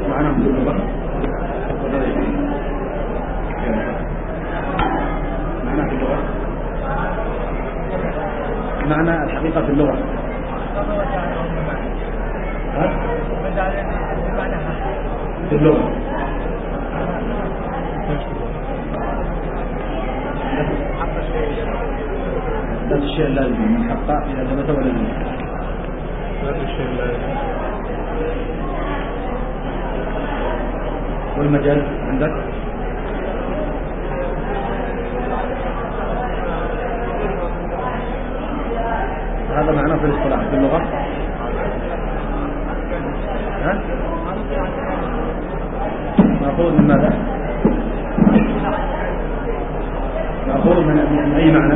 معناه في اللغة معناه في اللغة معنى الحقيقة في اللغة في اللغة نفس الشيء اللازم من حقا إذا ثبت ولا لازم نفس الشيء اللازم. والمجاز عندك هذا معناه في الاصطلاح في اللغة مأخوذ من ماذا؟ مأخوذ من أي معنى؟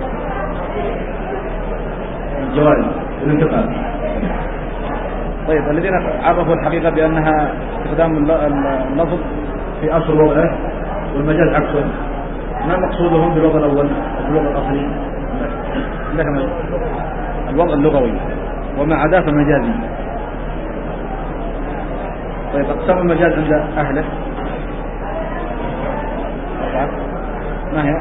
الجواز الانتقال. طيب الذين عرفوا الحقيقة بأنها استخدام اللفظ في أصل وضعه والمجاز عكسه، ما مقصودهم بالوضع الأول بالوضع الأصلي؟ عندك الوضع اللغوي وما عداه فالمجازي. طيب أقسام المجاز عند أهله ما هي؟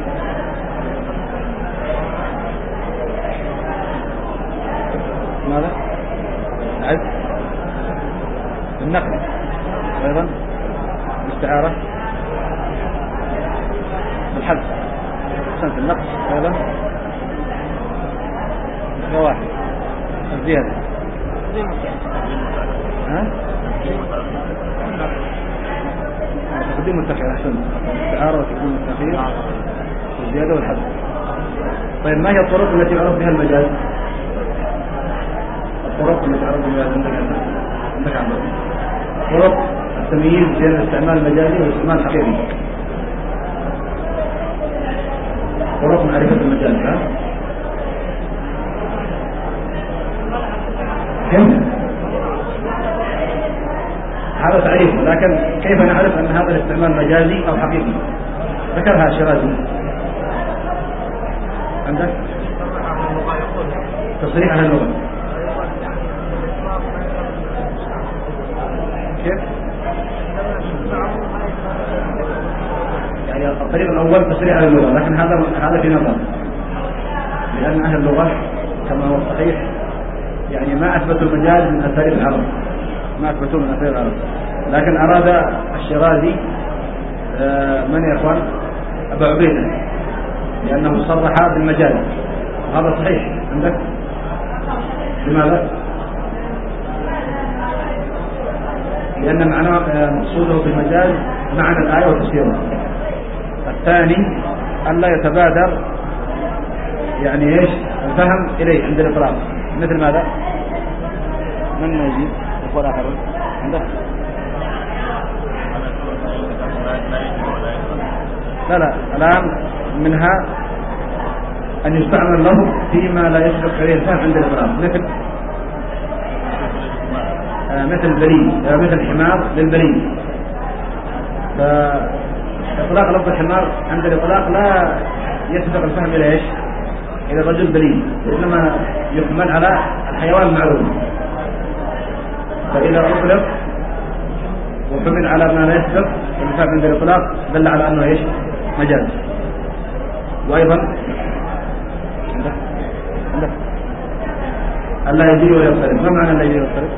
ماذا؟ عد النقل أيضا الاستعارة الحذف أحسنت النقل أيضا واحد الزيادة تقديم التأخير أحسنت الاستعارة وتقديم التأخير والزيادة والحذف. طيب ما هي الطرق التي عرف بها المجاز؟ الطرق التي عرف بها عندك عندك طرق التمييز بين الاستعمال المجازي والاستعمال الحقيقي. طرق معرفة المجاز هذا تعريف، لكن كيف نعرف أن هذا الاستعمال مجازي أو حقيقي؟ ذكرها الشيرازي. عندك تصريح أهل اللغة كيف؟ يعني الطريق الأول تصريح أهل اللغة، لكن هذا في نظر، لأن أهل اللغة كما هو الصحيح يعني ما أثبتوا المجاز من أساليب العرب، ما أثبتوه من أساليب العرب، لكن أراد الشيرازي من يا إخوان أبا عبيدة لأنه صرح بالمجاز، وهذا صحيح عندك. لماذا؟ لأن معناه مقصوده بالمجاز معنى الآية وتفسيرها. الثاني ألا يتبادر يعني إيش الفهم إليه عند الإطلاق، مثل ماذا؟ من يجيب يقول آخر عنده؟ لا الآن منها أن يستعمل له فيما لا يسبق عليه الفهم عند الإطلاق، مثل البليد، مثل حمار للبليد. فإطلاق لفظ الحمار عند الإطلاق لا يسبق الفهم إلى إيش؟ إلى الرجل بليد، وإنما يحمل على الحيوان المعلوم. فإذا أطلق وحمل على ما لا يسبق الفهم عند الإطلاق دل على أنه إيش؟ مجاز. وأيضا عندك ألا يجري ولا يضطرب. ما معنى لا يجري ولا يضطرب؟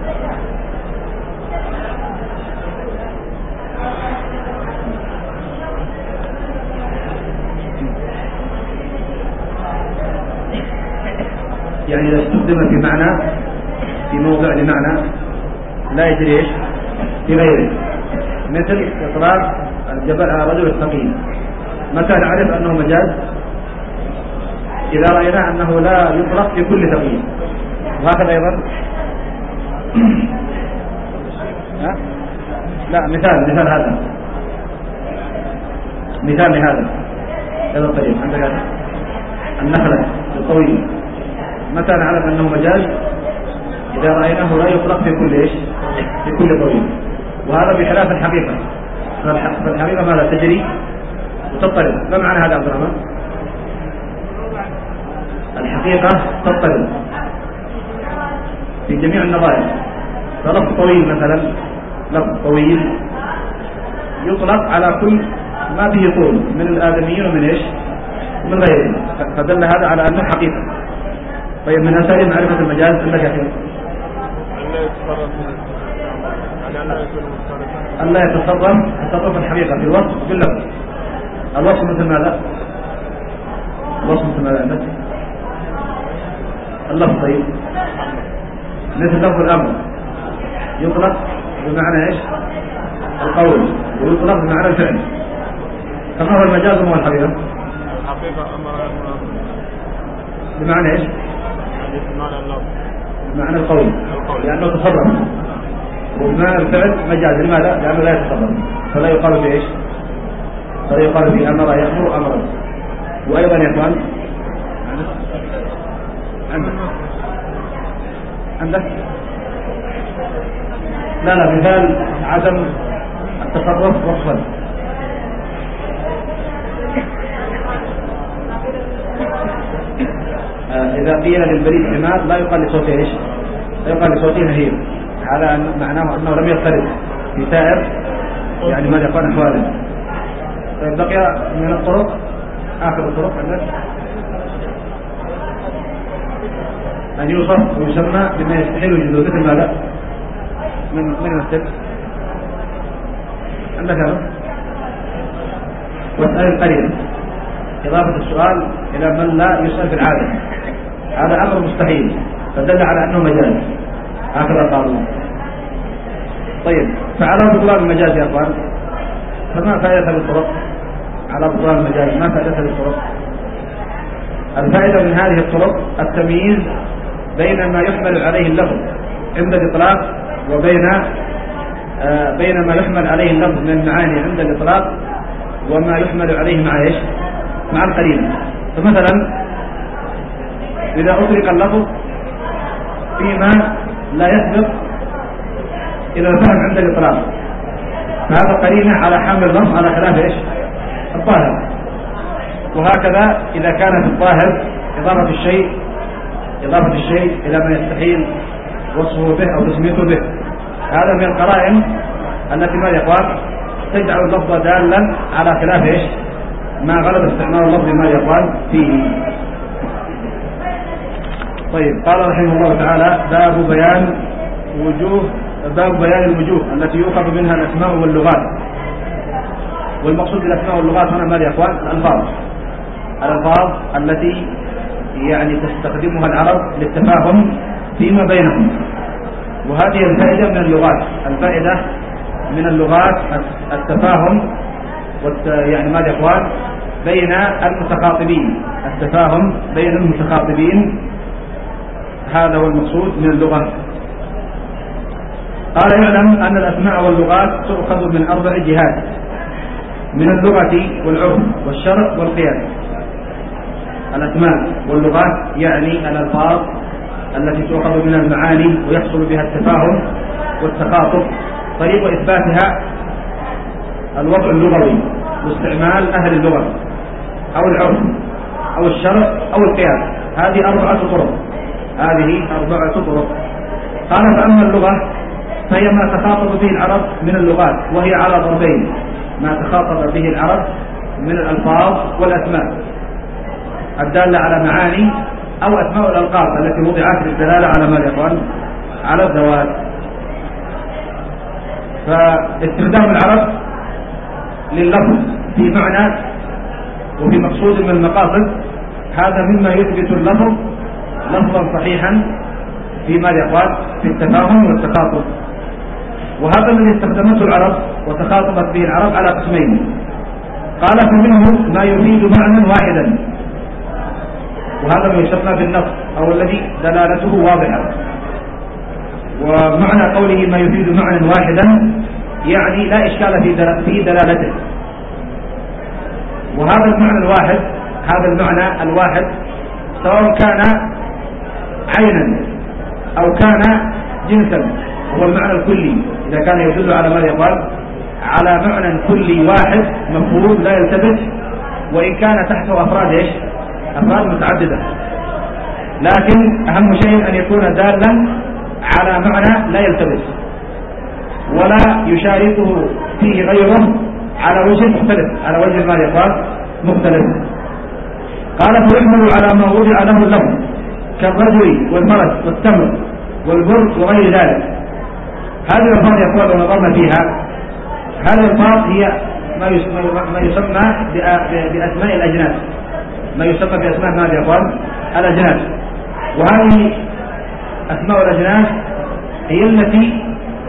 يعني إذا استخدم في معنى في موضع لمعنى لا يجري إيش في غيره، مثل إطلاق الجبل على رجل الثقيل. متى نعرف أنه مجاز؟ إذا رأينا أنه لا يطلق في كل ثقيل. وهكذا أيضا لا مثال هذا مثال لهذا الطريق عندك هذا النخلة الطويل. متى نعرف أنه مجاز؟ إذا رأيناه لا يطلق في كل إيش؟ في كل طويل. وهذا بخلاف الحقيقة. فالحقيقة ماذا؟ تجري وتضطرب. ما معنى هذا عبد الرحمن؟ الحقيقة تضطرب في جميع النظائر. فلفظ طويل مثلا لفظ طويل يطلق على كل ما به طول من الآدميين ومن إيش؟ ومن غيرهم، فدل هذا على أنه حقيقة. طيب من أساليب معرفة المجاز عندك يا أخي؟ ألا يتصرف تصرف الحقيقة في الوصف باللفظ. الوصف مثل ماذا؟ الوصف مثل ماذا عندك؟ اللفظ. طيب مثل لفظ الأمر يطلق بمعنى إيش؟ القول، ويطلق بمعنى الفعل. كما هو المجاز وما هو الحقيقة؟ الحقيقة أمر بمعنى إيش؟ بمعنى اللفظ، بمعنى القول، لأنه تصرف. وبمعنى الفعل مجاز. لماذا؟ لأنه لا يتصرف، فلا يقال في إيش؟ فلا يقال في أمر يأمر أمرا. وأيضا يا إخوان عندك لا مثال عدم التصرف وصفا. إذا قيل للبريد حمار لا يقال لصوته إيش؟ لا يقال لصوته نهير، على معناه أنه لم يضطرب في سائر يعني ماذا يقال أحواله. طيب بقي من الطرق آخر الطرق عندك أن يوصف ويسمى بما يستحيل وجوده، مثل ماذا؟ من يمثل عندك هذا؟ واسأل القريب، إضافة السؤال إلى من لا يسأل في العادة، هذا أمر مستحيل فدل على أنه مجاز، هكذا قالوا. طيب فعلى بطلان المجاز يا أخوان، فما فائدة للطرق؟ على بطلان المجاز ما فائدة للطرق؟ الفائدة من هذه الطرق التمييز بين ما يحمل عليه اللفظ عند الإطلاق بين ما يحمل عليه اللفظ من المعاني عند الإطلاق وما يحمل عليه مع إيش؟ مع القرينة. فمثلا إذا أطلق اللفظ فيما لا يسبق إلى الفهم عند الإطلاق فهذا قرينة على حامل اللفظ على خلاف إيش؟ الظاهر. وهكذا إذا كان في الظاهر إضافة الشيء إلى ما يستحيل وصفه به أو تسميته به، هذا من القرائن التي ما يقال تجعل اللفظ دالا على خلاف إيش؟ ما غلب استعمال اللفظ ما يقال فيه. طيب قال رحمه الله تعالى باب بيان الوجوه التي يؤخذ منها الأسماء واللغات. والمقصود بالأسماء واللغات هنا ماذا يا أخوان؟ الألفاظ التي يعني تستخدمها العرب للتفاهم فيما بينهم. وهذه الفائدة من اللغات، الفائدة من اللغات التفاهم يعني ماذا يا أخوان؟ بين المتخاطبين، التفاهم بين المتخاطبين، هذا هو المقصود من اللغة. قال يعلم أن الأسماء واللغات تؤخذ من 4 جهات: من اللغة والعرف والشرع والقياس. الأسماء واللغات يعني الألفاظ التي تؤخذ من المعاني ويحصل بها التفاهم والتخاطب. طريق إثباتها الوضع اللغوي واستعمال أهل اللغة أو العرف أو الشرع أو القياس. هذه 4 طرق. قال فأما اللغة فهي ما تخاطب به العرب من اللغات، وهي على ضربين: ما تخاطب به العرب من الألفاظ والأسماء الدالة على معاني، أو أسماء الألقاب التي وضعت للدلالة على ما يقال على الذوات. فاستخدام العرب لللفظ في معنى وفي مقصود من المقاصد هذا مما يثبت اللفظ لفظا صحيحا فيما يقال في التفاهم والتخاطب. وهذا الذي استخدمته العرب وتخاطبت به العرب على قسمين. قال فمنه ما يفيد معنى واحدا، وهذا ما يسمى بالنص أو الذي دلالته واضحة. ومعنى قوله ما يفيد معنى واحدا يعني لا إشكال في دلالته. وهذا المعنى الواحد سواء كان عينا أو كان جنسا، هو المعنى الكلي إذا كان يدل على ما يقال على معنى كلي واحد مفهوم لا يلتبس، وإن كان تحته أفراد متعددة، لكن أهم شيء أن يكون دالا على معنى لا يلتبس. ولا يشاركه فيه غيره على وجه مختلف، على وجه ما يقال مختلف. قال فيحمل على ما وضع له اللفظ كالرجل والفرس والتمر والبر وغير ذلك. هذه الألفاظ يقول لو نظرنا فيها، هذه الألفاظ هي ما يسمى بأسماء الأجناس، ما يسمى بأسماء ماذا يقول الأجناس. وهذه أسماء الأجناس هي التي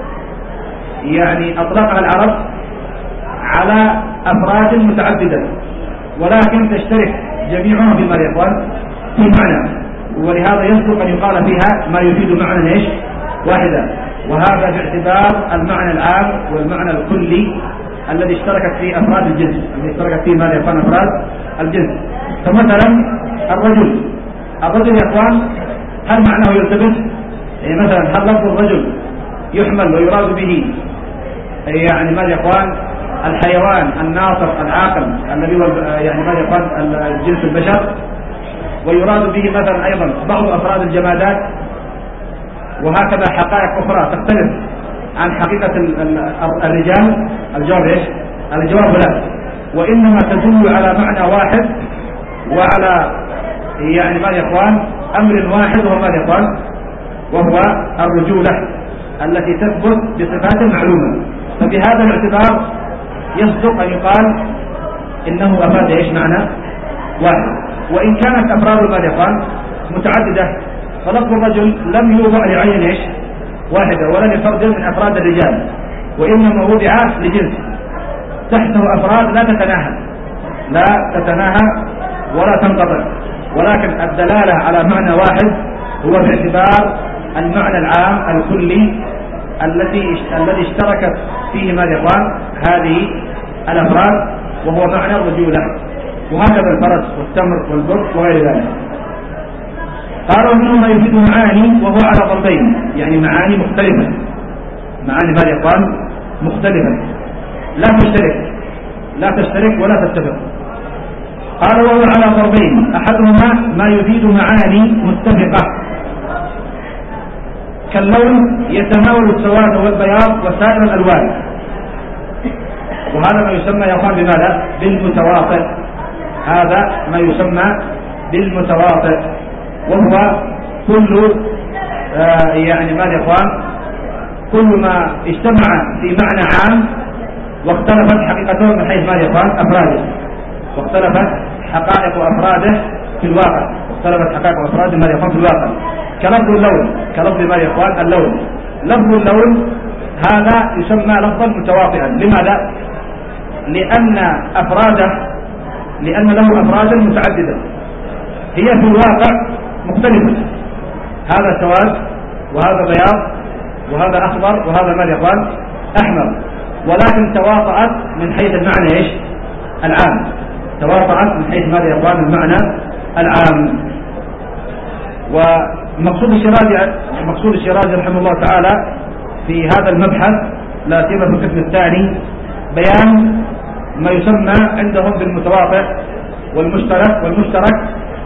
يعني أطلقها العرب على أفراد متعددة، ولكن تشترك جميعها بما يقول في معنى، ولهذا يصدق أن يقال فيها ما يفيد معنى ايش واحدا، وهذا باعتبار المعنى العام والمعنى الكلي الذي اشتركت فيه أفراد الجنس، الذي اشتركت فيه ماذا يقول أفراد الجنس. فمثلا الرجل يا اخوان هل معناه يلتبس؟ يعني مثلا هل لفظ الرجل يحمل ويراد به يعني ماذا يقول الحيوان الناطق العاقل الذي هو يعني ماذا يقول الجنس البشر، ويراد به مثلا أيضا بعض أفراد الجمادات، وهكذا حقائق أخرى تختلف عن حقيقة الرجال؟ الجواب ايش؟ الجواب لا، وإنما تدل على معنى واحد وعلى يعني ماذا يقول أمر واحد، وهو ماذا يقول وهو الرجولة التي تثبت بصفات معلومة. فبهذا الاعتبار يصدق أن يقال إنه أفاد ايش معنى واحد، وإن كانت أفراد ماذا يقول متعددة، فلفظ الرجل لم يوضع لعين ايش واحدة ولا لفرد من أفراد الرجال، وإنما وضع لجنس تحته أفراد لا تتناهى ولا تنقطع، ولكن الدلالة على معنى واحد هو باعتبار المعنى العام الكلي الذي اشتركت فيه ماذا يقال هذه الأفراد، وهو معنى الرجولة، وهكذا الفرس والتمر والبر وغير ذلك. قالوا منه ما يفيد معاني وهو على ضربين، يعني معاني مختلفة، معاني ماذا يقال مختلفة لا تشترك ولا تتفق. قال وهو على ضربين، أحدهما ما يفيد معاني متفقة كاللون يتناول السواد والبياض وسائر الألوان، وهذا ما يسمى يا أخوان بماذا؟ بالمتواطئ. هذا ما يسمى بالمتواطئ، وهو كل يعني ماذا يا أخوان كل ما اجتمع في معنى عام واختلفت حقيقته من حيث ماذا يا أخوان أفراده، واختلفت حقائق أفراده في الواقع، واختلفت حقائق أفراده ماذا يا أخوان في الواقع. كلفظ اللون، كلفظ ماذا يا أخوان اللون، لفظ اللون هذا يسمى لفظا متواطئا. لماذا؟ لأن له أفرادا متعددة هي في الواقع مختلفة، هذا سواد وهذا بياض وهذا أخضر وهذا ماذا يا أخوان أحمر، ولكن تواطأت من حيث المعنى ايش العام، تواطأت من حيث ماذا يا أخوان المعنى العام. ومقصود الشيرازي رحمه الله تعالى في هذا المبحث لا سيما في القسم الثاني بيان ما يسمى عندهم بالمتواطئ والمشترك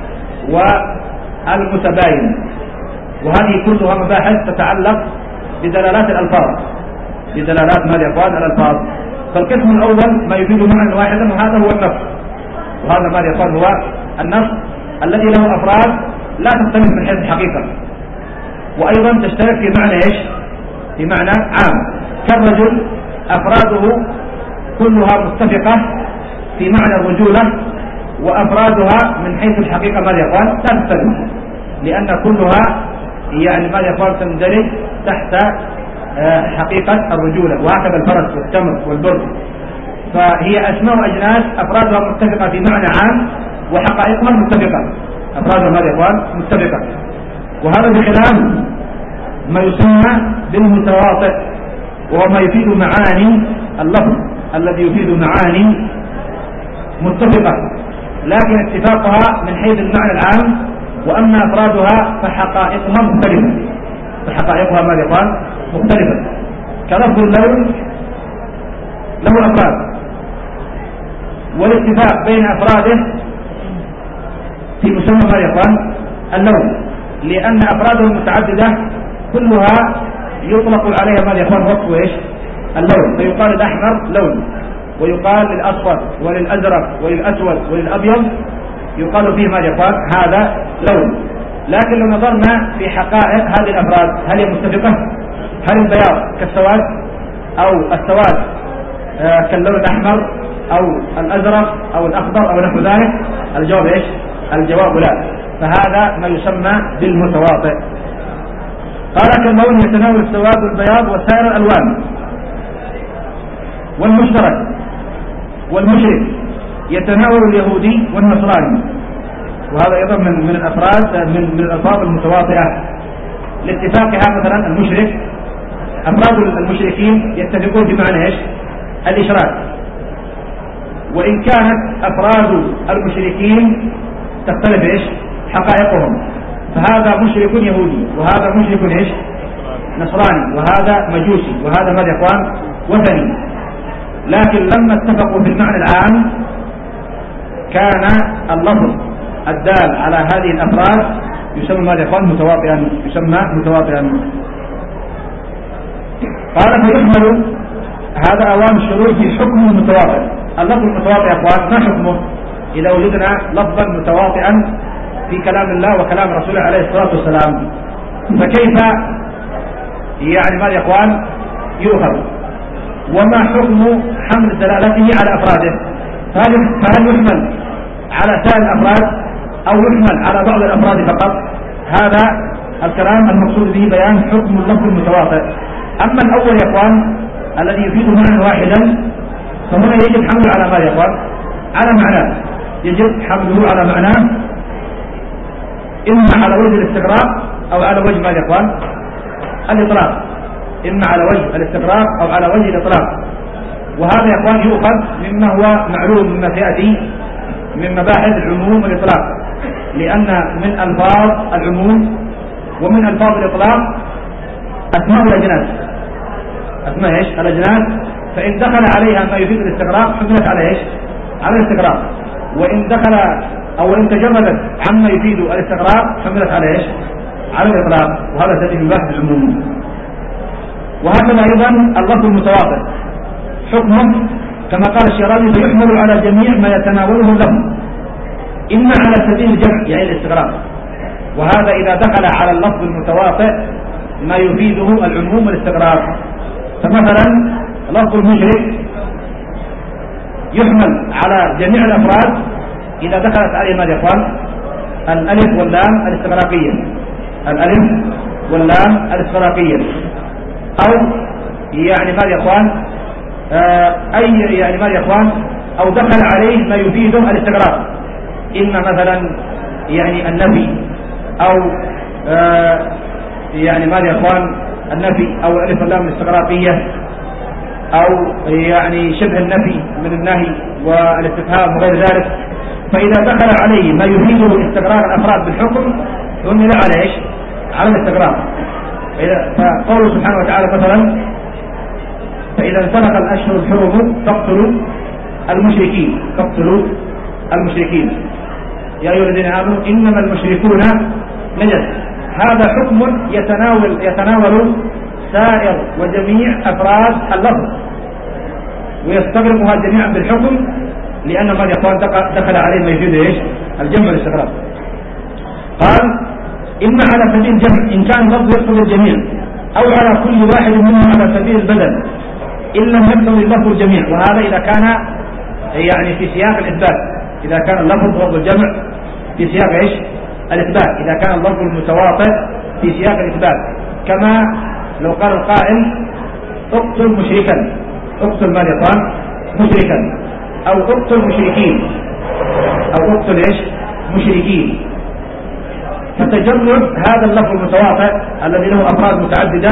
والمتباين، وهذه كلها مباحث تتعلق بدلالات الألفاظ، بدلالات ماذا يا أخوان الألفاظ. فالقسم الأول ما يفيد معنى واحدا، وهذا هو النص، وهذا ماذا يا أخوان هو النص الذي له أفراد لا تختلف من حيث الحقيقة، وأيضا تشترك في معنى ايش في معنى عام. كالرجل أفراده كلها متفقة في معنى الرجولة، وأفرادها من حيث الحقيقة ماذا يقال لا تختلف، لأن كلها يعني ماذا يقال تندرج تحت حقيقة الرجولة، وهكذا الفرس والتمر والبر. فهي أسماء أجناس أفرادها متفقة في معنى عام وحقائقها متفقة، أفرادها ماذا يقال متفقة. وهذا بخلاف ما يسمى بالمتواطئ، وهو ما يفيد معاني اللفظ الذي يفيد معاني متفقة لكن اتفاقها من حيث المعنى العام، وأما أفرادها فحقائقها مختلفة، فحقائقها ماذا يقال مختلفة. كلفظ اللون له أفراد، والاتفاق بين أفراده في مسمى ماذا يقال اللون، لأن أفراده المتعددة كلها يطلق عليها ماذا يقال وصف ايش اللون، فيقال الأحمر لون، ويقال للأصفر وللأزرق وللأسود وللأبيض يقال فيه ماذا يقال؟ هذا لون. لكن لو نظرنا في حقائق هذه الأفراد هل هي متفقة؟ هل البياض كالسواد أو السواد كاللون الأحمر أو الأزرق أو الأخضر أو نحو ذلك؟ الجواب إيش؟ الجواب لا. فهذا ما يسمى بالمتواطئ. قال كاللون يتناول السواد والبياض وسائر الألوان. والمشترك والمشرك يتناول اليهودي والنصراني، وهذا أيضا من الأفراد من الألفاظ المتواطئة لاتفاقها. مثلا المشرك، أفراد المشركين يتفقون في معنى إيش؟ الإشراك، وإن كانت أفراد المشركين تختلف إيش؟ حقائقهم، فهذا مشرك يهودي وهذا مشرك إيش؟ نصراني، وهذا مجوسي، وهذا ماذا يا إخوان؟ وثني. لكن لما اتفقوا في المعنى العام كان اللفظ الدال على هذه الأفراد يسمى ماذا يا إخوان؟ متواطئا، يسمى متواطئا. قال فيحمل هذا أوان الشروط في حكم المتواطئ. اللفظ المتواطئ يا إخوان ما حكمه إذا وجدنا لفظا متواطئا في كلام الله وكلام رسوله عليه الصلاة والسلام؟ فكيف يعني ماذا يا إخوان يؤخذ؟ وما حكم حمل دلالته على أفراده؟ فهل يحمل على سائر الأفراد أو يحمل على بعض الأفراد فقط؟ هذا الكلام المقصود به بيان حكم اللفظ المتواطئ. أما الأول يا إخوان الذي يفيد معنى واحدا فهنا يجب حمله على ماذا يا إخوان؟ على معناه، يجب حمله على معناه، إما على وجه الاستغراق أو على وجه ماذا يا إخوان؟ الإطلاق، إما على وجه الاستغراق أو على وجه الإطلاق. وهذا يا إخوان يؤخذ مما هو معلوم مما سيأتي من مباحث العموم والإطلاق، لأن من ألفاظ العموم ومن ألفاظ الإطلاق أسماء الأجناس. أسماء إيش؟ الأجناس، فإن دخل عليها ما يفيد الاستغراق حملت على إيش؟ على الاستغراق، وإن دخل أو إن تجردت عما يفيد الاستغراق حملت على إيش؟ على الإطلاق. وهذا سيأتي من مباحث العموم. وهكذا أيضا اللفظ المتواطئ حكمه كما قال الشيرازي فيحمل على جميع ما يتناوله اللفظ، إما على سبيل الجمع يعني الاستغراق، وهذا إذا دخل على اللفظ المتواطئ ما يفيده العموم والاستغراق. فمثلا لفظ المشرك يحمل على جميع الأفراد إذا دخلت عليه ماذا يا إخوان؟ الألف واللام الاستغراقية، الألف واللام الاستغراقية، أو يعني ماذا يا إخوان؟ أي يعني ماذا يا إخوان؟ أو دخل عليه ما يفيده الاستغراق، إما مثلا يعني النفي أو يعني ماذا يا إخوان؟ النفي أو الألف واللام الاستغراقية، أو يعني شبه النفي من النهي والاستفهام وغير ذلك. فإذا دخل عليه ما يفيده استغراق الأفراد بالحكم حمل على إيش؟ على الاستغراق. فقوله سبحانه وتعالى مثلا فإذا انسلخ الأشهر الحرم فاقتلوا المشركين يا أيها الذين آمنوا إنما المشركون نجس. هذا حكم يتناول سائر وجميع أفراد اللفظ ويستغرقها جميعا بالحكم، لأن ما يقول دخل عليه ما يفيد إيش؟ الجمع والاستغراق. قال إما على سبيل الجمع إن كان اللفظ يقتضي الجميع، أو على كل واحد منهم على سبيل البدل إن لم يقتضي اللفظ الجميع، وهذا إذا كان يعني في سياق الإثبات، إذا كان اللفظ لفظ الجمع في سياق إيش؟ الإثبات، إذا كان اللفظ المتواطئ في سياق الإثبات، كما لو قال القائل اقتل مشركا، اقتل ماذا يقال؟ مشركا، أو اقتل مشركين، أو اقتل إيش؟ مشركين. فتجرد هذا اللفظ المتواطئ الذي له أفراد متعددة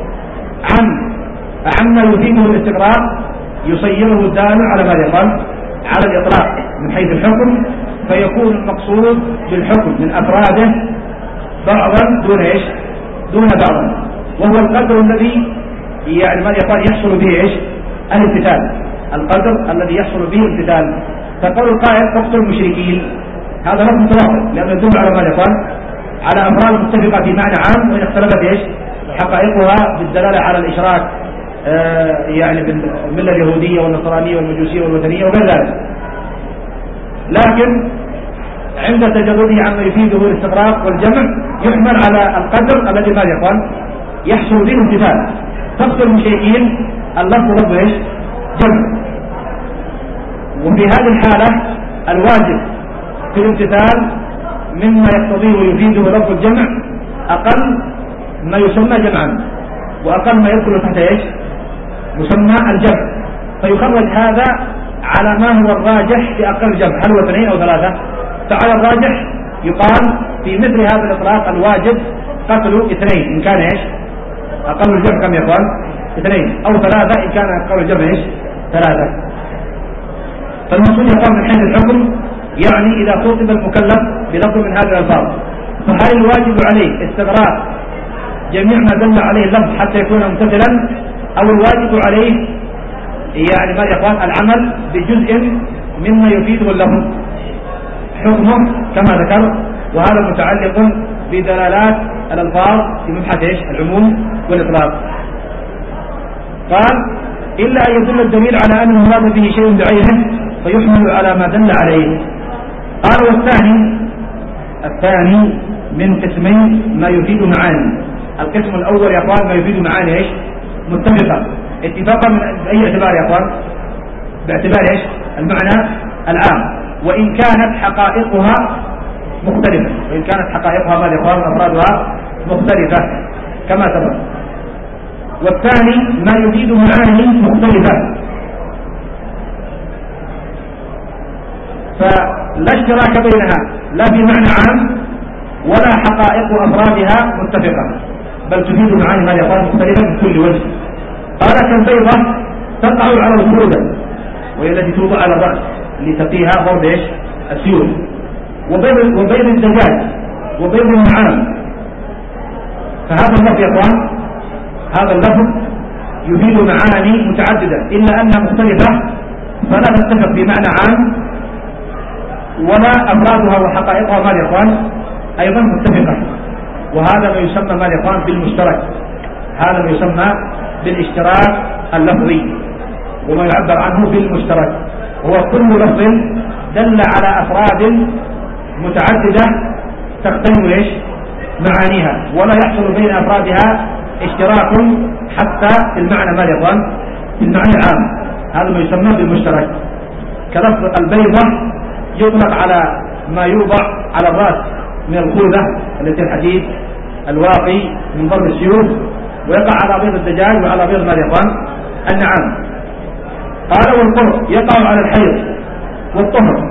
عما يفيده الاستقرار يصيره الدال على ماذا يقال؟ على الإطلاق من حيث الحكم، فيكون المقصود بالحكم من أفراده بعضا دون إيش؟ دون بعضا، وهو القدر الذي يعني ماذا يقال يحصل به إيش؟ الامتثال، القدر الذي يحصل به الامتثال. فقول القائل اقتل المشركين هذا لفظ متواطئ لأنه يدل على ماذا يقال؟ على أفراد متفقة في معنى عام، وإن اختلفت إيش؟ حقائقها بالدلالة على الإشراك يعني بالملة اليهودية والنصرانية والمجوسية والوثنية وغير ذلك، لكن عند تجرده عما يفيده الاستغراق والجمع يحمل على القدر الذي ماذا يا اخوان يحصل به الامتثال. تقصد المشركين اللفظ لفظ ايش؟ جمع. وفي هذه الحالة الواجب في الامتثال مما يقتضيه ويفيده لفظ الجمع أقل ما يسمى جمعا، وأقل ما يدخل تحت ايش؟ مسمى الجمع. فيخرج هذا على ما هو الراجح في أقل جمع، هل هو 2 أو 3؟ فعلى الراجح يقال في مثل هذا الإطلاق الواجب قتل 2 إن كان ايش؟ أقل الجمع كم يا اخوان؟ 2 أو 3 إن كان أقل الجمع ايش؟ 3. فالمقصود يا اخوان من حيث الحكم يعني إذا خاطب المكلف بلفظ من هذه الألفاظ فهل الواجب عليه استغراق جميع ما دل عليه اللفظ حتى يكون ممتثلا، أو الواجب عليه يعني ما يا اخوان العمل بجزء مما يفيده اللفظ؟ حكمه كما ذكر، وهذا متعلق بدلالات الألفاظ في مبحث ايش؟ العموم والإطلاق. قال إلا أن يدل الدليل على أن المراد به شيء بعينه فيحمل على ما دل عليه. قال والثاني من قسمين ما يفيد معاني. القسم الأول يا أخوان ما يفيد معاني ايش؟ متفقة، اتفاقا من أي اعتبار يا أخوان؟ باعتبار ايش؟ المعنى العام، وإن كانت حقائقها مختلفة، وإن كانت حقائقها ماذا يا أخوان؟ أفرادها مختلفة كما سبق. والثاني ما يفيد معاني مختلفة، فلا اشتراك بينها لا في معنى عام ولا حقائق أفرادها متفقة، بل تفيد معاني ماذا يا أخوان؟ مختلفة من كل وجه. قال كالبيضة تقع على الخردة وهي التي توضع على الرأس لتقيها ضرب ايش؟ السيول. وبيض الدجاج وبيض النعام. فهذا اللفظ يا اخوان هذا اللفظ يفيد معاني متعددة إلا أنها مختلفة فلا تتفق بمعنى عام ولا أفرادها وحقائقها ماذا يا اخوان أيضا متفقة. وهذا ما يسمى ماذا يا اخوان؟ بالمشترك. هذا ما يسمى بالاشتراك اللفظي، وما يعبر عنه بالمشترك هو كل لفظ دل على أفراد متعددة تختلف ايش؟ معانيها، ولا يحصل بين أفرادها اشتراك حتى في المعنى ماذا يا اخوان؟ في المعنى العام. هذا ما يسمى بالمشترك. كلفظ البيضة يطلق على ما يوضع على الرأس من الخوذة التي الحديد الواقي من ضرب السيوف، ويقع على بيض الدجاج وعلى بيض ماذا يا اخوان؟ النعام. قال والقرء يقع على الحيض والطهر.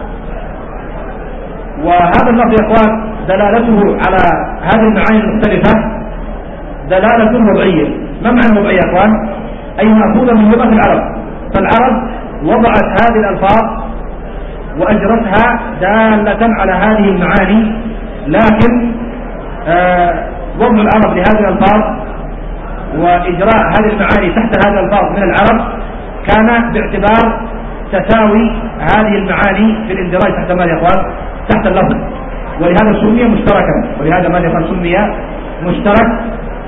وهذا اللفظ يا اخوان دلالته على هذه المعاني المختلفة دلالة وضعية. ما معنى وضعية يا اخوان؟ أي مأخوذة من لغة العرب. فالعرب وضعت هذه الألفاظ وأجرتها دالة على هذه المعاني، لكن وضع العرب لهذه الألفاظ وإجراء هذه المعاني تحت هذه الألفاظ من العرب كان باعتبار تساوي هذه المعاني في الاندراج تحت ماذا يا اخوان؟ تحت اللفظ، ولهذا سمي مشتركا، ولهذا ماذا يا اخوان؟ سمي مشترك،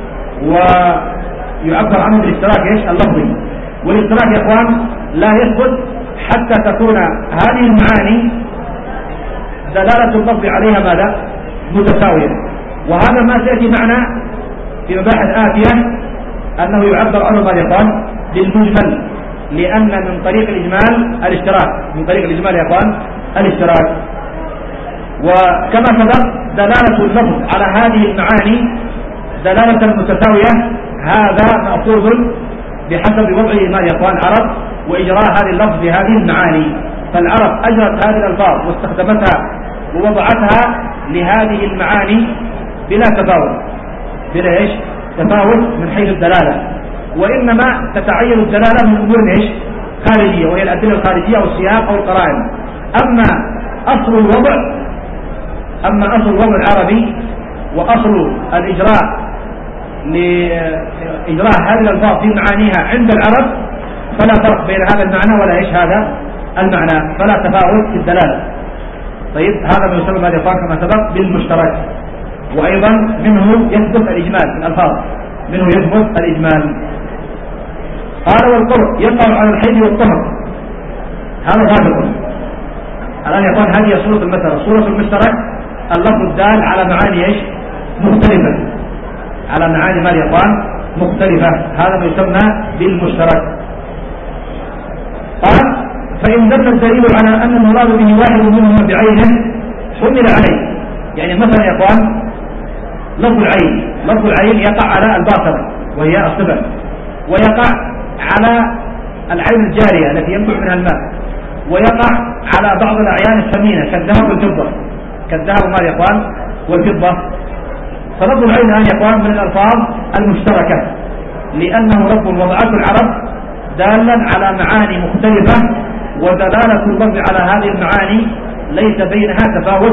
ويعبر عنه بالاشتراك ايش؟ اللفظي. والاشتراك يا اخوان لا يثبت حتى تكون هذه المعاني دلالة اللفظ عليها ماذا؟ متساوية. وهذا ما سيأتي معنا في مباحث آتية أنه يعبر عنه ماذا يا اخوان؟ بالمجمل، لأن من طريق الإجمال الاشتراك، من طريق الإجمال يا اخوان الاشتراك. وكما سبق دلالة اللفظ على هذه المعاني دلالة متساوية، هذا مأخوذ بحسب وضع ماذا يا اخوان؟ العرب وإجراء هذه اللفظ بهذه المعاني. فالعرب أجرت هذه الألفاظ واستخدمتها ووضعتها لهذه المعاني بلا تفاوت، بلا ايش؟ تفاوت من حيث الدلالة، وإنما تتعين الدلالة من أمور ايش؟ خارجية، وهي الأدلة الخارجية أو السياق أو القرائن. أما أصل الوضع العربي وأصل الإجراء لإجراء هذه الألفاظ في معانيها عند العرب فلا فرق بين هذا المعنى ولا ايش هذا المعنى، فلا تفاوت في الدلالة. طيب هذا ما يسمى ماذا يقال كما سبق بالمشترك. وأيضا منه يثبت الإجمال في الألفاظ، منه يثبت الإجمال. قال والقرء يقع على الحيض والطهر، هذا سابق. الآن يقول هذه صورة المسألة، صورة المشترك اللفظ الدال على معاني ايش؟ مختلفة، على معاني ما يقال مختلفة، هذا ما يسمى بالمشترك. قال فإن دل الدليل على أن المراد به واحد منهما بعينه حمل عليه. يعني مثلا يقول لفظ العين يقع على الباطنة وهي الصفة، ويقع على العين الجارية التي ينبع منها الماء، ويقع على بعض الأعيان الثمينة كالذهب والفضة، كالذهب وما يقال والفضة. فلفظ العين الآن يقال من الألفاظ المشتركة، لأنه لفظ وضعته العرب دالا على معاني مختلفة، ودلالة اللفظ على هذه المعاني ليس بينها تفاوت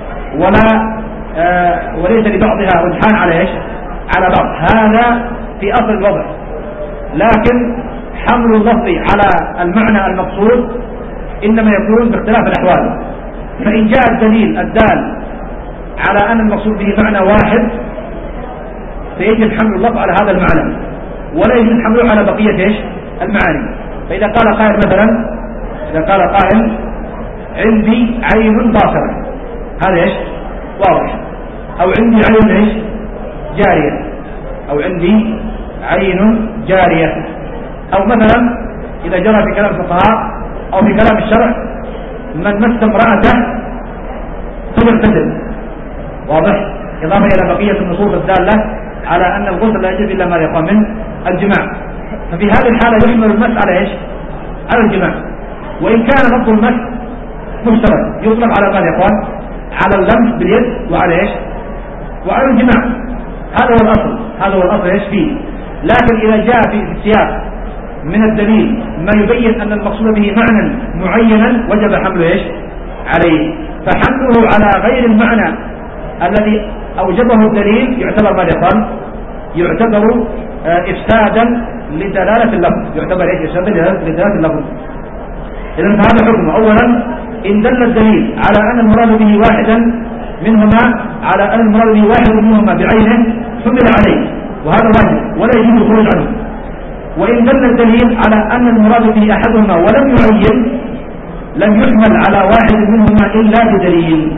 وليس لبعضها رجحان على ايش؟ على بعض، هذا في أصل الوضع. لكن حمل اللفظ على المعنى المقصود إنما يكون باختلاف الأحوال. فإن جاء الدليل الدال على أن المقصود به معنى واحد فيجب حمل اللفظ على هذا المعنى، ولا يجب حمله على بقية ايش؟ المعاني. فإذا قال قائل مثلا، إذا قال قائل عندي عين باصرة، هذا ايش؟ واضح. أو عندي عين ايش؟ جارية، أو عندي عين جارية. أو مثلا إذا جرى في كلام الفقهاء أو في كلام الشرع من مس امرأته فليغتسل، واضح، إضافة إلى بقية النصوص الدالة على أن الغسل لا يجب إلا ما يقام من الجماع. ففي هذه الحالة يحمل المس على ايش؟ على الجماع. وإن كان لفظ المس مشترك يطلق على ما يقال على اللمس باليد وعلى ايش؟ وعلى الجماع. هذا هو الأصل، هذا هو الأصل ايش فيه. لكن إذا جاء في السياق من الدليل ما يبين أن المقصود به معنى معينا وجب حمله ايش؟ عليه. فحمله على غير المعنى الذي أوجبه الدليل يعتبر ما يقال، يعتبر إفسادا لدلالة اللفظ، يعتبر ايش؟ إفسادا لدلالة اللفظ. إذن فهذا حكمه. أولا إن دل الدليل على أن المراد به واحدا منهما، على أن المراد به واحد منهما بعينه حمل عليه، وهذا واجب ولا يجب الخروج عنه. وإن دل الدليل على أن المراد به أحدهما ولم يعين لم يحمل على واحد منهما إلا بدليل،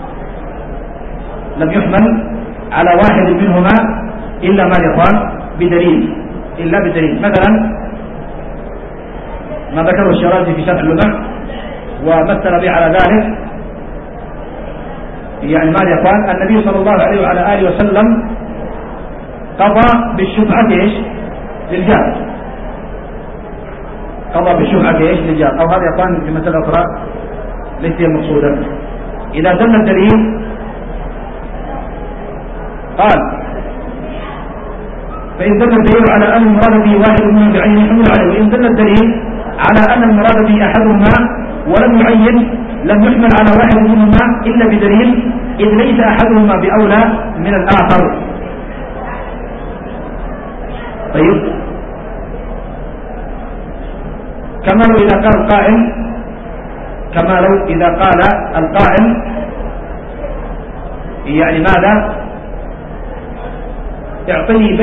لم يحمل على واحد منهما إلا ما يقال بدليل، إلا بدليل. مثلا ما ذكره الشيرازي في شرح اللمع ومثل به على ذلك، يعني ما يقال النبي صلى الله عليه وعلى آله وسلم قضى بالشفعة ايش؟ للجار، قضى بالشفعة ايش؟ للجار. أو هذا يقال في مسألة أخرى ليس هي المقصودة. إذا دل الدليل قال فإن دل الدليل على أن المراد به واحد منهم بعينه حمل عليه، وإن دل الدليل على أن المراد به أحدهما ولم يعين لم يحمل على واحد منهما إلا بدليل، إذ ليس أحدهما بأولى من الآخر. طيب، كما لو إذا قال القائل، كما لو إذا قال القائل يعني ماذا؟ اعطني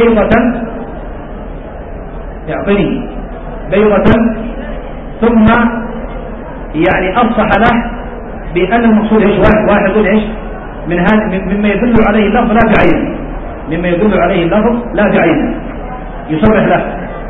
بيضة ثم يعني أفصح له بأن المقصود ايش؟ واحد ايش؟ من هذا مما يدل عليه اللفظ لا بعينه، مما يدل عليه اللفظ لا بعينه، يصرح له،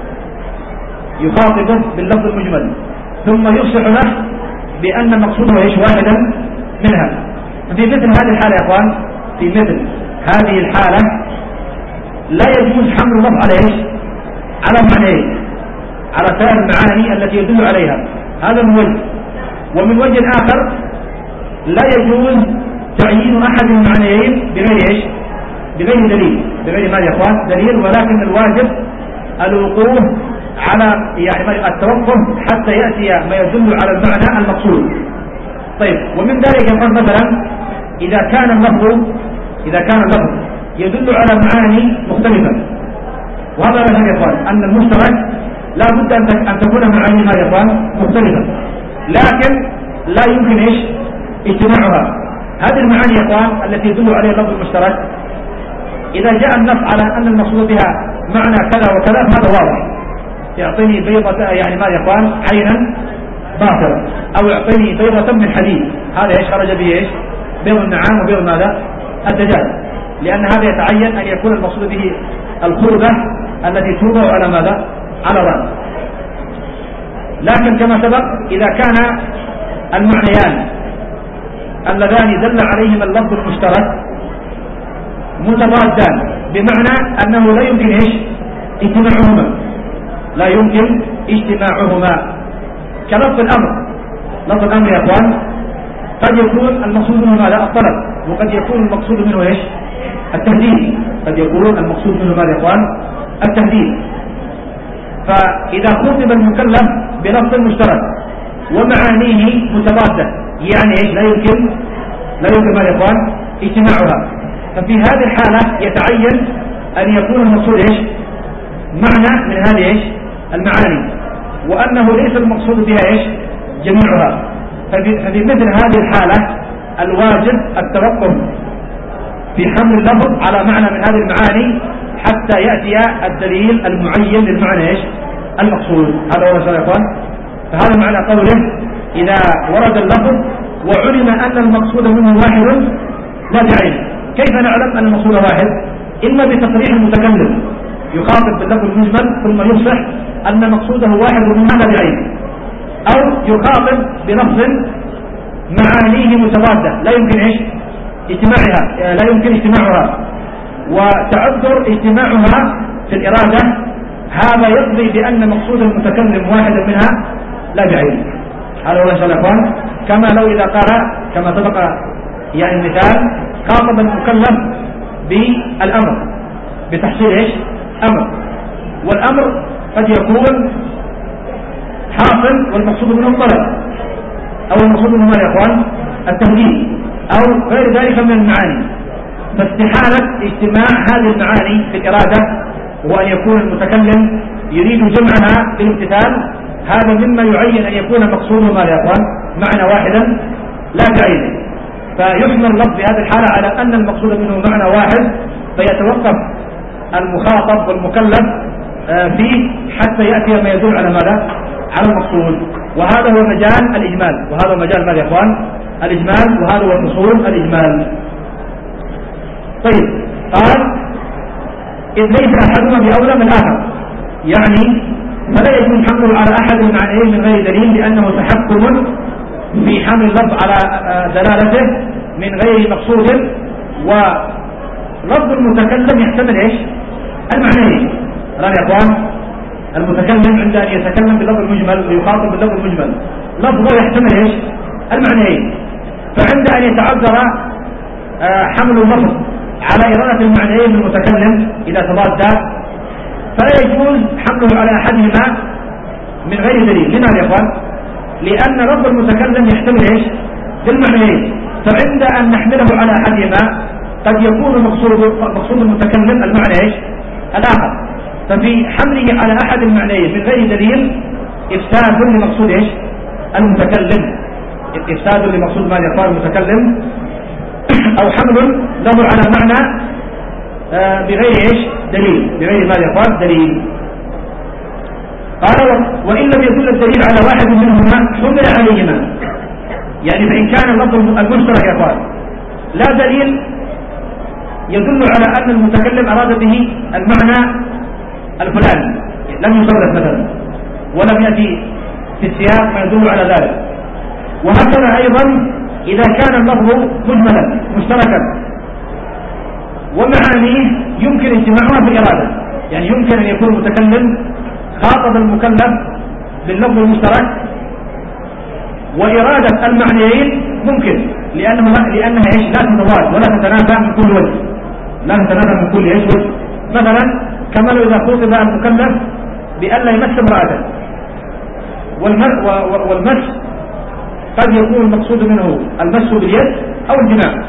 يخاطبه باللفظ المجمل، ثم يفصح له بأن مقصوده ايش؟ واحدا منها. ففي مثل هذه الحالة يا اخوان، في مثل هذه الحالة لا يجوز حمل اللفظ على ايش؟ على معنيه، على سائر المعاني التي يدل عليها، هذا من وجه. ومن وجه آخر لا يجوز تعيين أحد المعنيين بغير ايش؟ بغير دليل، بغير ما يا اخوان دليل، ولكن الواجب الوقوف على يعني التوقف حتى يأتي ما يدل على المعنى المقصود. طيب، ومن ذلك يقول مثلا إذا كان اللفظ يدل على معاني مختلفة، وهذا لا شك يا اخوان أن المشترك لا بد أن تكون معاني ما يا اخوان مختلفة، لكن لا يمكن ايش؟ اجتماعها. هذه المعاني يا اخوان التي يدل عليها اللفظ المشترك إذا جاء النص على أن المقصود بها معنى كذا وكذا فهذا واضح، يعطيني بيضة يعني ماذا يا اخوان عينا باطلة، او يعطيني بيضة من حديد، هذا ايش خرج به ايش؟ بيض النعام وبيض ماذا؟ الدجاج، لان هذا يتعين ان يكون المقصود به الخردة التي توضع على ماذا؟ على الرأس. لكن كما سبق إذا كان المعنيان اللذان دل عليهما اللفظ المشترك متضادان، بمعنى أنه لا يمكن إيش؟ اجتماعهما، لا يمكن اجتماعهما، كلفظ الأمر. لفظ الأمر يا أخوان قد يكون المقصود منه ماذا؟ الطلب، وقد يكون المقصود منه إيش؟ التهديد. قد يكون المقصود منه ماذا يا أخوان؟ التهديد. فإذا خطب المكلف بلفظ مشترك ومعانيه متضادة يعني إيش؟ لا يمكن ماذا يا أخوان؟ اجتماعها. ففي هذه الحالة يتعين أن يكون المقصود إيش؟ معنى من هذه إيش؟ المعاني، وأنه ليس المقصود بها إيش؟ جميعها. ففي مثل هذه الحالة الواجب التوقف في حمل اللفظ على معنى من هذه المعاني حتى يأتي الدليل المعين للمعنى إيش؟ المقصود. هذا هو يا إخوان. فهذا معنى قوله إذا ورد اللفظ وعلم أن المقصود منه واحد لا بعين. كيف نعلم أن المقصود واحد؟ إما بتصريح المتكلم يخاطب باللفظ المجمل ثم يفصح أن مقصوده واحد منها لا بعين، أو يخاطب بلفظ معانيه متضادة لا يمكن إيش؟ اجتماعها، لا يمكن اجتماعها، وتعذر اجتماعها في الإرادة، هذا يقضي بأن مقصود المتكلم واحدا منها لا بعين. هذا هو إن شاء الله أخوان. كما لو إذا قال كما سبق يعني المثال خاطب المكلف بالأمر بتحصيل إيش؟ أمر، والأمر قد يكون حاصل والمقصود منه الطلب، أو المقصود منه يا أخوان التهديد، أو غير ذلك من المعاني. فاستحالة اجتماع هذه المعاني في الإرادة وأن يكون المتكلم يريد جمعها بالامتثال، هذا مما يعين أن يكون مقصوده ما يا أخوان معنى واحدا لا بعين. فيحمل اللفظ في هذه الحالة على أن المقصود منه معنى واحد، فيتوقف المخاطب والمكلف فيه حتى يأتي ما يدل على ماذا؟ على المقصود. وهذا هو مجال الإجمال، وهذا مجال ماذا يا أخوان؟ الإجمال، وهذا هو فصول الإجمال. طيب قال إذ ليس أحدهما بأولى من الآخر، يعني فلا يجوز حمله على أحد المعنيين من غير دليل، لأنه تحكم في حمل اللفظ على دلالته من غير مقصود. ولفظ المتكلم يحتمل إيش؟ المعنيين. الآن يا أخوان المتكلم عند أن يتكلم باللفظ المجمل ويخاطب باللفظ المجمل لفظه يحتمل إيش؟ المعنيين. فعند أن يتعذر حمل اللفظ على إرادة المعنيين للمتكلم إذا تضادا، فلا يجوز حمله على أحدهما من غير دليل. لماذا يا أخوان؟ لأن لفظ المتكلم يحتمل إيش؟ بالمعنيين. فعند أن نحمله على أحدهما قد يكون مقصود المتكلم المعنى إيش؟ الآخر. ففي حمله على أحد المعنيين من غير دليل إفساد لمقصود إيش؟ المتكلم، إفساد لمقصود ما يقال المتكلم، أو حمل له على معنى بغير إيش؟ دليل، بغير ما يقال دليل. قال وإن لم يدل الدليل على واحد منهما حمل عليهما، يعني فإن كان اللفظ المشترك يا أخوان لا دليل يدل على أن المتكلم أراد به المعنى الفلاني، لم يصرف مثلا ولم يأتي في السياق ما يدل على ذلك. وهكذا أيضا إذا كان اللفظ مجملا مشتركا ومعانيه يمكن اجتماعها في الإرادة، يعني يمكن أن يكون المتكلم خاطب المكلف باللفظ المشترك وإرادة المعنيين ممكن، لأنها إيش؟ لا تتضاد ولا تتنافى من كل وجه، لا تتنافى من كل إيش وجه. مثلا كما لو إذا خاطب المكلف بألا يمس امرأته، والمس قد يكون المقصود منه المس باليد أو الجماع،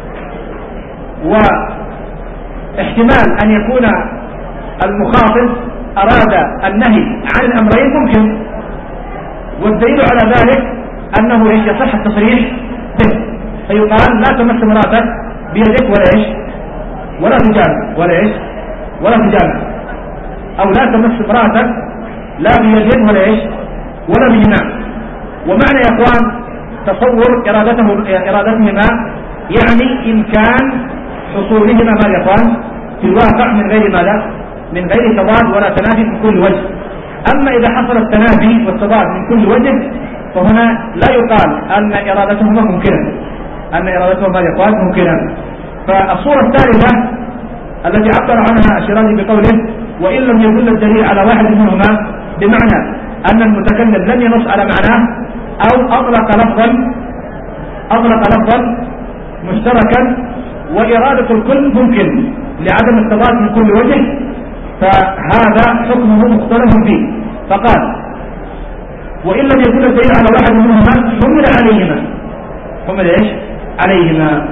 واحتمال أن يكون المخاطب أراد النهي عن الأمرين ممكن، والدليل على ذلك أنه إيش؟ يصح التصريح به، فيقال لا تمس امرأتك بيدك ولا إيش؟ ولا تجامع، ولا إيش؟ ولا تجامع، أو لا تمس امرأتك لا بيد ولا إيش ولا بجماع. ومعنى يا إخوان تصور إرادتهما يعني إمكان حصولهما ماذا يا إخوان في الواقع من غير ماذا؟ من غير تضاد ولا تنافي من كل وجه. أما إذا حصل التنافي والتضاد من كل وجه فهنا لا يقال أن إرادتهما ممكنة، أن إرادتهما ماذا يا إخوان ممكنة. فالصورة الثالثة التي عبر عنها الشيرازي بقوله وإن لم يدل الدليل على واحد منهما، بمعنى أن المتكلم لم ينص على معناه أو أطلق لفظا مشتركا وإرادة الكل ممكن لعدم التضاد من كل وجه، فهذا حكمه مختلف فيه. فقال وإن لم يكن الدليل على واحد منهما حمل إيش عليهما.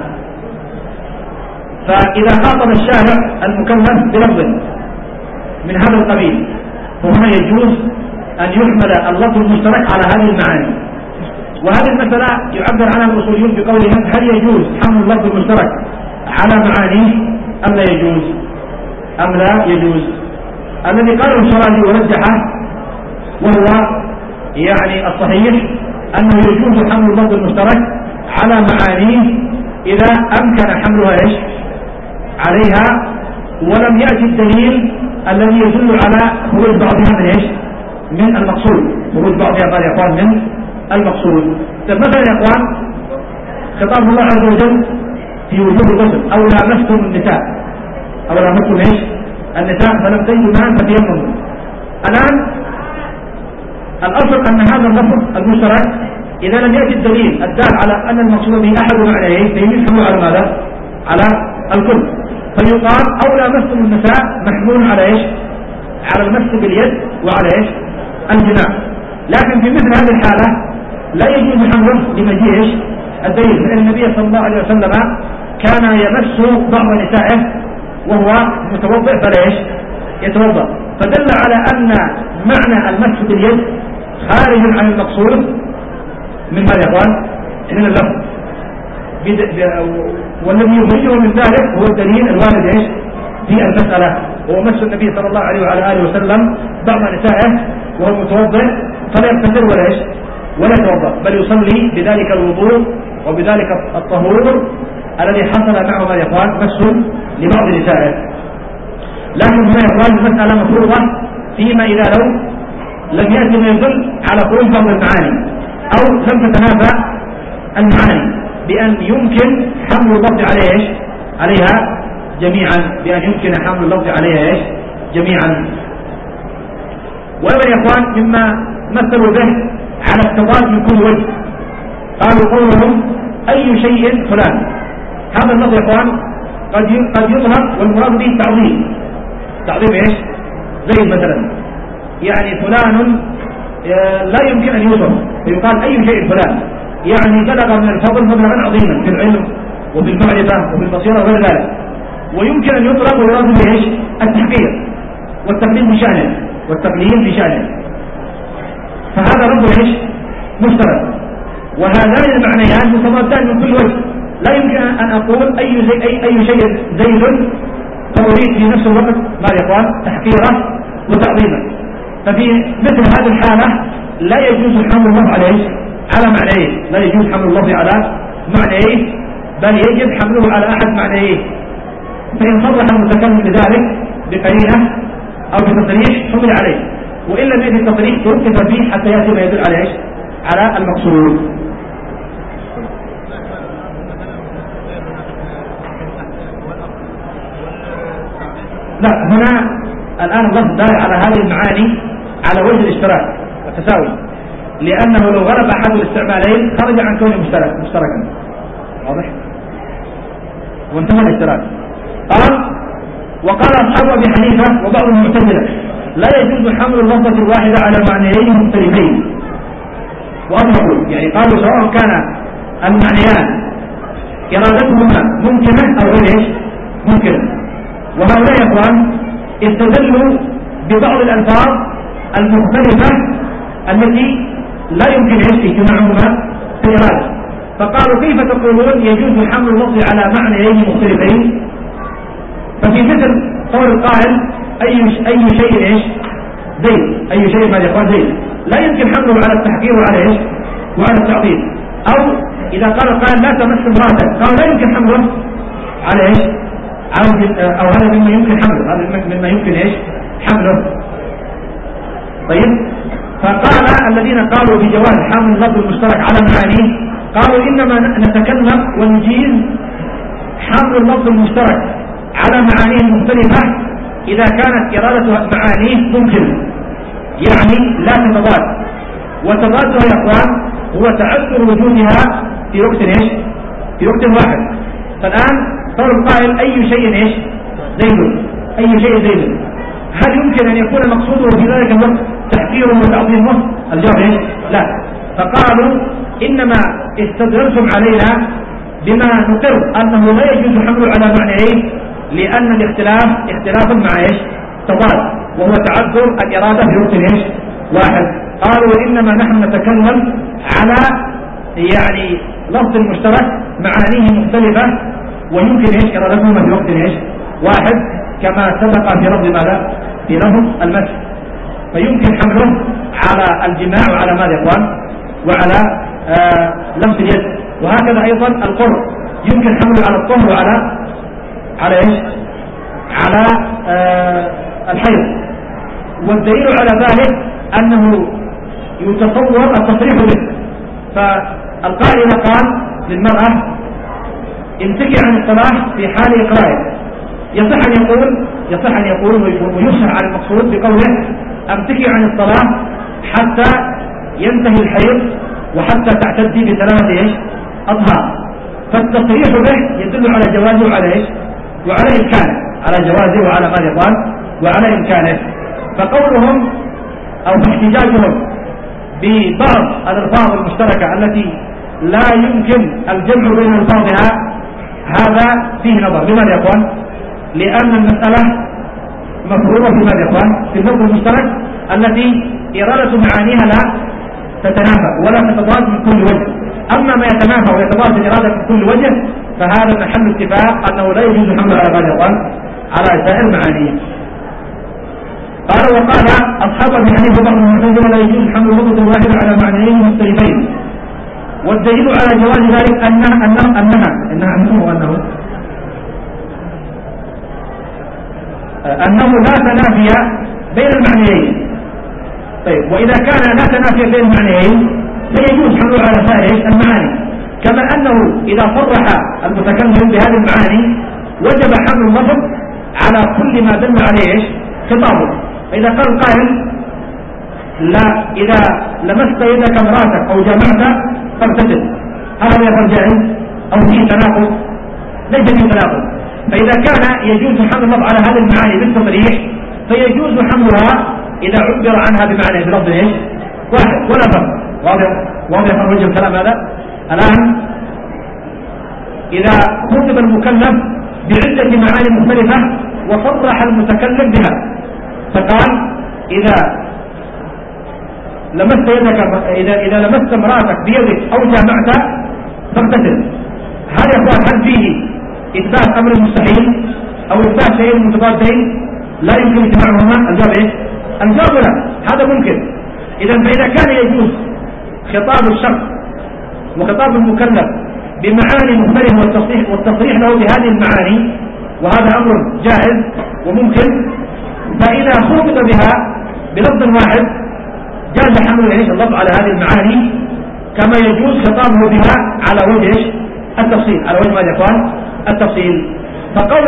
فإذا خاطب الشارع المكلف بلفظ من هذا القبيل فهنا يجوز أن يحمل اللفظ المشترك على هذه المعاني. وهذه المسألة يعبر عنها الأصوليون بقولهم هل يجوز حمل اللفظ المشترك على معانيه أم لا يجوز أم لا يجوز. الذي قاله الشيرازي ورجحه وهو يعني الصحيح أنه يجوز حمل اللفظ المشترك على معانيه إذا أمكن حملها إيش عليها ولم يأتي الدليل الذي يدل على خروج بعضها من إيش من المقصود، خروج بعضها قال يا إخوان من المقصود. مثلا يا إخوان خطاب الله عز وجل في وجوب الغسل أو لامستم النساء أو لامستم إيش النساء فلم تجدوا ماء فتيمموا. الآن الأصل أن هذا اللفظ المشترك إذا لم يأتي الدليل الدال على أن المقصود به أحد معنيه فيجب حمله على ماذا؟ على الكل. فيقال أو لامستم النساء محمول على إيش؟ على المس باليد وعلى إيش؟ الجماع. لكن في مثل هذه الحالة لا يجوز حمله لمجيء إيش؟ الدليل، لأن النبي صلى الله عليه وسلم كان يمس بعض نسائه وهو متوضئ فلا إيش؟ يتوضأ. فدل على أن معنى المس باليد خارج عن المقصود من ماذا يا إخوان؟ من اللفظ. والذي يخرجه من ذلك هو الدليل الوارد إيش؟ في المسألة، هو مس النبي صلى الله عليه وعلى آله وسلم بعض نسائه وهو متوضئ فلا يغتسل ولا إيش؟ ولا يتوضأ، بل يصلي بذلك الوضوء وبذلك الطهور الذي حصل معه ما يقال مس لبعض نسائه. لكن هنا يقال المسألة مفروضة فيما إذا لو لم يأتي ما يدل على خروج بعض المعاني أو لم تتنافى المعاني بأن يمكن حمل اللفظ عليها جميعا، بأن يمكن حمل اللفظ عليها جميعا. وأيضا يا إخوان مما مثلوا به على التضاد من كل وجه قالوا قولهم أي شيء فلان. هذا اللفظ يا إخوان قد يطلق والمراد به تعظيم إيش؟ زي مثلا يعني فلان لا يمكن أن يوصف فيقال أي شيء فلان، يعني بلغ من الفضل مبلغا عظيما في العلم وفي المعرفة وفي البصيرة وغير ذلك. ويمكن أن يطلق ويراد به إيش؟ التحقير والتقليل بشأنه فهذا لفظ إيش؟ مشترك. وهذان المعنيان متضادان من كل وجه. لا يمكن أن أقول أي شيء زيد فأريد في نفس الوقت ما يقال تحقيره وتعظيمه. ففي مثل هذه الحالة لا يجوز حمل اللفظ على معنيه، لا يجوز حمل اللفظ على معنيه، بل يجب حمله على أحد معنيه. فإن صرح المتكلم بذلك بقرينة أو بتصريح حمل عليه، وإن لم يأتي التصريح توقف فيه حتى يأتي ما يدل على المقصود. لا، هنا الآن اللفظ دال على هذه المعاني على وجه الاشتراك والتساوي، لأنه لو غلب أحد الاستعمالين خرج عن كونه مشتركا. واضح؟ وانتهى الاشتراك. وقال أصحاب أبي حنيفة وبعض المعتزلة لا يجوز حمل اللفظة الواحدة على معنيين مختلفين وأطلقوا، يعني قالوا سواء كان المعنيان إرادتهما ممكنة أو غير ممكنة. وهؤلاء يا إخوان استدلوا ببعض الألفاظ المختلفة التي لا يمكن اجتماعهما في الإرادة، فقالوا كيف تقولون يجوز حمل اللفظ على معنيين مختلفين؟ ففي مثل قول القائل أي شيء زيد، أي شيء ماذا يقال زيد، لا يمكن حمله على التحقير وعلى إيش وعلى التعظيم. أو إذا قال القائل لا تمس امرأتك، قال لا يمكن حمله على إيش أو هذا مما يمكن حمله، هذا مما يمكن إيش حمله. طيب، فقال الذين قالوا بجواز حمل اللفظ المشترك على معانيه قالوا إنما نتكلم ونجيز حمل اللفظ المشترك على معانيه المختلفة إذا كانت إرادة معانيه ممكن، يعني لا تتضاد. وتضادها يا إخوان هو تعذر وجودها في وقت إيش في وقت واحد. فالآن قول القائل أي شيء إيش زيد، أي شيء زيد، هل يمكن أن يكون مقصوده في ذلك الوقت تحقيره وتعظيمه؟ الجواب إيش لا. فقالوا إنما استدللتم علينا بما نقر أنه لا يجوز حمله على معنيين، لأن الاختلاف اختلاف مع إيش تضاد، وهو تعذر الإرادة في وقت إيش واحد. قالوا إنما نحن نتكلم على يعني لفظ مشترك معانيه مختلفة ويمكن إيش إرادتهما في وقت إيش واحد، كما سبق في لفظ ماذا في لفظ المس، فيمكن حمله على الجماع وعلى ماذا يا إخوان وعلى لمس اليد. وهكذا أيضا القرء يمكن حمله على الطهر وعلى إيش على الحيض. والدليل على ذلك أنه يتصور التصريح به. فالقائل إذا قال للمرأة امسكي عن الصلاة في حال إقرارك، يصح أن يقول ويشرح على المقصود بقوله امسكي عن الصلاة حتى ينتهي الحيض وحتى تعتدي بثلاثة إيش أطهار. فالتصريح به يدل على جوازه وعلى إيش وعلى إمكانه، على جوازه وعلى ما يقال وعلى إمكانه. فقولهم أو احتجاجهم ببعض الألفاظ المشتركة التي لا يمكن الجمع بين ألفاظها هذا فيه نظر. لماذا يا اخوان؟ لأن المسألة مفروضة في ماذا يا اخوان؟ في اللفظ المشترك التي إرادة معانيها لا تتنافى ولا تتضاد من كل وجه. أما ما يتنافى ويتضاد الإرادة من كل وجه فهذا محل اتفاق أنه لا يجوز حمله على ماذا يا اخوان؟ على سائر معانيه. قال وقال أصحاب أبي حنيفة وبعض المعتزلة لا يجوز حمل لفظ واحد على معنيين مختلفين. والدليل على جواز ذلك أنه لا تنافي بين المعنيين. طيب، وإذا كان لا تنافي بين المعنيين فيجوز حمله على سائر المعاني، كما أنه إذا صرح المتكلم بهذه المعاني وجب حمل اللفظ على كل ما دل عليه خطابه. فإذا قال القائل لا إذا لمست يدك امرأتك أو جامعت فاغتسل، هل هذا يكون جائز أو فيه تناقض؟ ليس فيه تناقض. فإذا كان يجوز حمل اللفظ على هذه المعاني بالتصريح فيجوز حملها إذا عبر عنها بمعنى بلفظ ايش؟ واحد ولا فرق. واضح وجه الكلام هذا. الآن إذا خطب المكلف بعدة معاني مختلفة وصرح المتكلم بها فقال إذا لمست يدك إذا لمست امرأتك بيدك أو جامعت فاغتسل، هل يا اخوان هل فيه إثبات أمر مستحيل أو إثبات شيء متضادين لا يمكن اجتماعهما؟ الجواب إيش؟ الجواب لا، هذا ممكن. إذا فإذا كان يجوز خطاب الشخص وخطاب المكلف بمعاني مختلفة والتصريح له بهذه المعاني وهذا أمر جائز وممكن، فإذا خطب بها بلفظ واحد جاز حمل اللفظ على هذه المعاني كما يجوز خطابه بها على وجه التفصيل، على وجه ماذا يقال التفصيل. فقول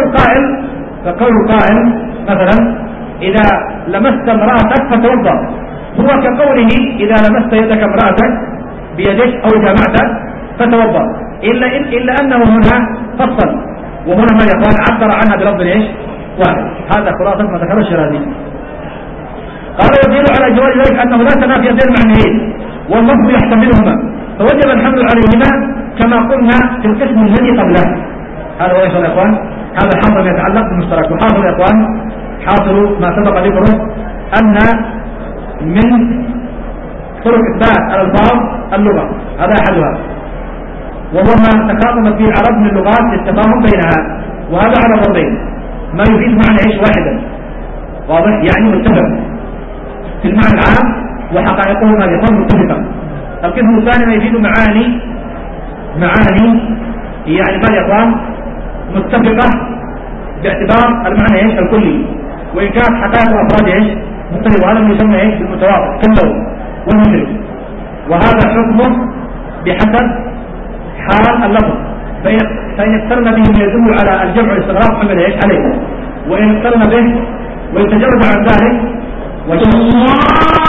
القائل مثلا إذا لمست امرأتك فتوضأ هو كقوله إذا لمست يدك امرأتك بيدك أو جامعتك فتوضأ، إلا أنه هنا فصل وهنا ما يقال عبر عنها بلفظ ايش؟ واحد. هذا خلاصة ما ذكره الشرازي. قال يدل على جواز ذلك أنه لا تنافي بين المعنيين واللفظ يحتملهما فوجب الحمل عليهما كما قلنا في القسم الذي قبله. هذا هو يا اخوان، هذا حاصل يتعلق بالمشترك. وحاصل يا اخوان حاصل ما سبق ذكره أن من طرق إثبات الألفاظ اللغة، هذا أحدها، وهو ما تخاطبت به العرب من اللغات للتفاهم بينها، وهذا على ضربين: ما يفيد معنى ايش؟ واحدا، واضح يعني متفق. في المعنى العام وحقائقهما يكون متفقة. القسم الثاني ما يفيد معاني يعني قال يا اخوان متفقة باعتبار المعنى ايش الكلي، وان كانت حقائق الافراد ايش مختلفة، وهذا يسمى ايش بالمتوافق كاللون والمشرك، وهذا حكمه بحسب حال اللفظ، فإن اقترن به يدل على الجمع والاستغراق حمل ايش عليه، وإن اقترن به ويتجرد عن ذلك وجمع